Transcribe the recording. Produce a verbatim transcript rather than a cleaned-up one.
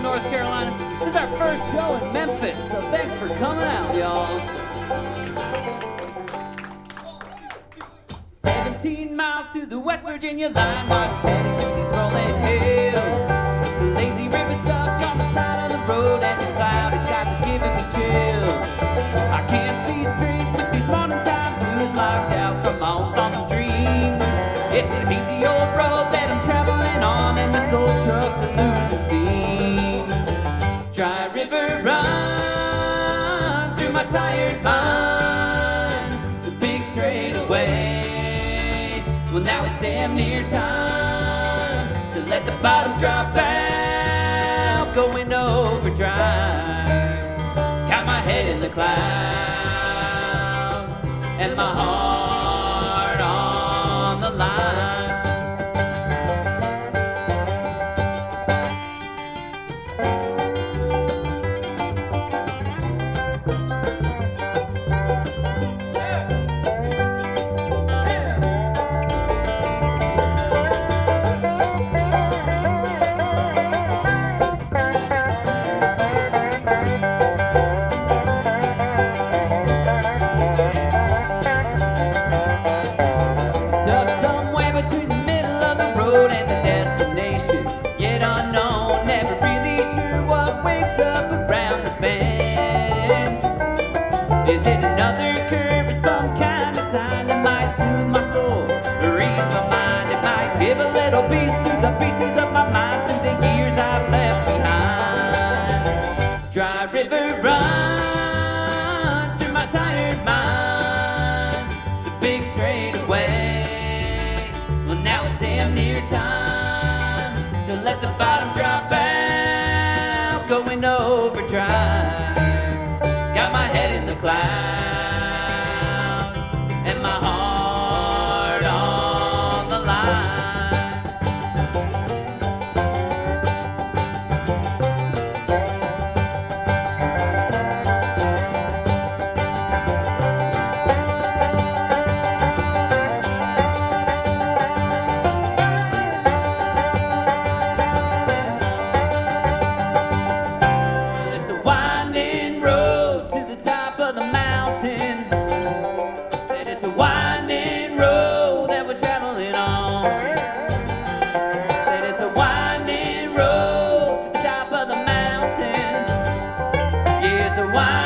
North Carolina. This is our first show in Memphis, so thanks for coming out, y'all. seventeen miles to the West Virginia line, riding steady through these rolling hills. The lazy river stuck on the side of the road, and these cloudy skies are giving me chills. I can't see straight with these morning time blues, locked out from my own thoughts and dreams. It's an easy old road that I'm traveling on, and this old truck's a losing speed. Dry river run through my tired mind, the big straightaway. Well, now it's damn near time to let the bottom drop out, going overdrive. Got my head in the clouds and my heart on the line. Is it another curve or some kind of sign that might soothe my soul or ease my mind? It might give a little peace to the pieces of my mind through the years I've left behind. Dry river run through my tired mind, the big straightaway. Well, now it's damn near time to let the bottom drop out, going overdrive. Got my head in the clouds and my heart on the It's a winding road to the top of the mountain. Said it's a winding road that we're traveling on. Said it's a winding road to the top of the mountain. Yeah, it's a winding